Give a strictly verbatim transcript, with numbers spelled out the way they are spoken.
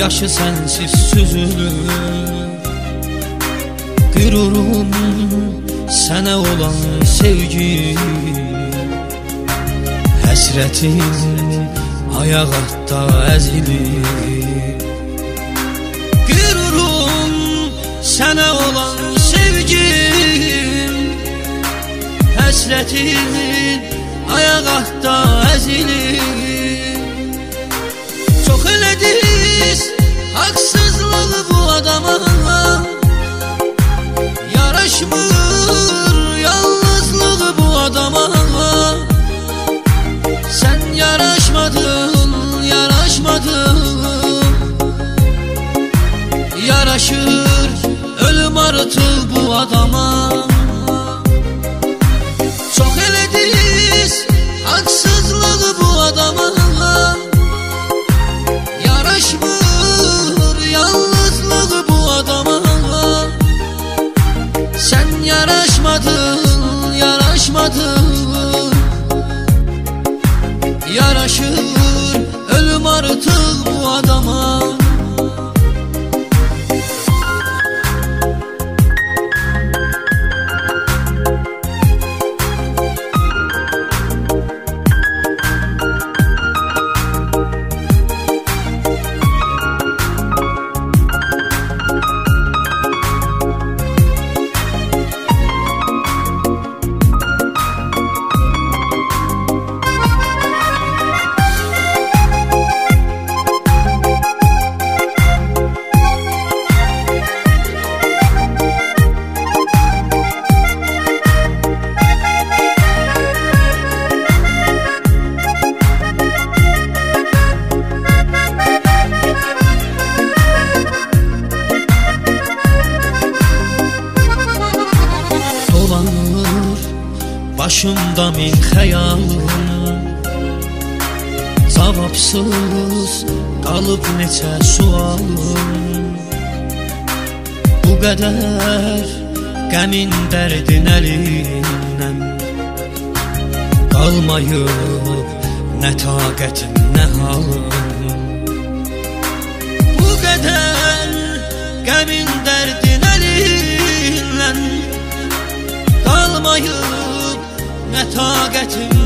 yaşı sensiz süzülür. Qürurum sənə olan sevgi, həsrətim ayaq altda əzilir. Qürurum sənə olan sevgim, həsrətim ayaq altda əzilir. Çox elədiniz haqsızlığı bu adama, yaraşmır yalnızlığı bu adama. Sen yaraşmadın, yaraşmadın. Yaraşır ölüm artık bu adama. Çok elədiniz haksızlığı bu adama, yaraşmır yalnızlığı bu adama. Sen yaraşmadın, yaraşmadın. Yaraşır ölüm artık bu adama. Başımda min xəyalım, cavabsız qalıb neçə sualım. Bu qədər qəmin dərdin əlindən qalmayıb nə taqətim, nə halım. Bu qədər qəmin dərdin əlindən qalmayıb nə taqətim,